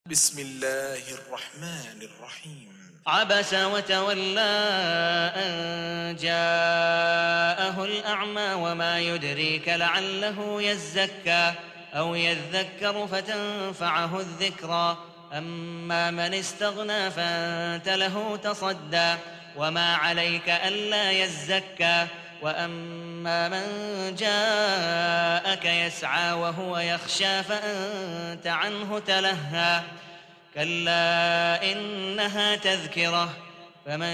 بسم الله الرحمن الرحيم. عبس وتولى أن جاءه الأعمى وما يدريك لعله يزكى أو يذكر فتنفعه الذكرى أما من استغنى فأنت له تصدى وما عليك ألا يزكى وأما من جاءك يسعى وهو يخشى فأنت عنه تلهى كلا إنها تذكرة فمن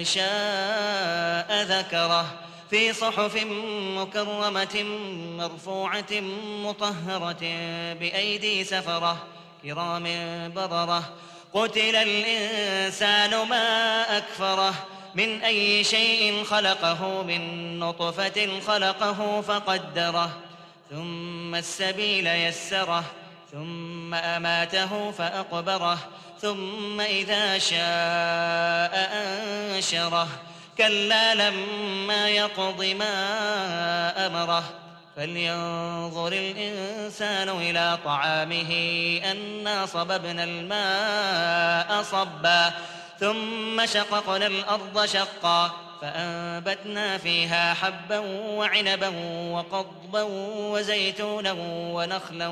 شاء ذكره في صحف مكرمة مرفوعة مطهرة بأيدي سفرة كرام بررة قتل الإنسان ما أكفره من أي شيء خلقه من نطفة خلقه فقدره ثم السبيل يسره ثم أماته فأقبره ثم إذا شاء أنشره كلا لما يقض ما أمره فلينظر الإنسان إلى طعامه أنا صببنا الماء صبا ثم شققنا الأرض شقا فأنبتنا فيها حبا وعنبا وقضبا وزيتونا ونخلا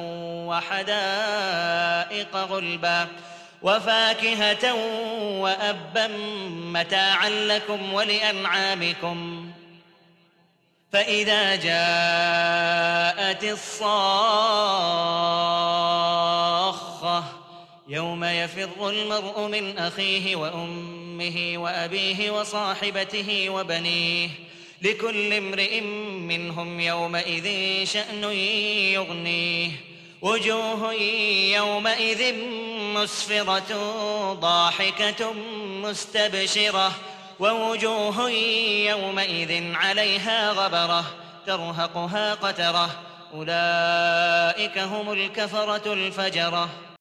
وحدائق غلبا وفاكهة وأبا متاعا لكم ولأنعامكم فإذا جاءت الصاخة يوم يفر المرء من أخيه وأمه وأبيه وصاحبته وبنيه لكل امرئ منهم يومئذ شأن يغنيه وجوه يومئذ مسفرة ضاحكة مستبشرة ووجوه يومئذ عليها غبرة ترهقها قترة أولئك هم الكفرة الفجرة.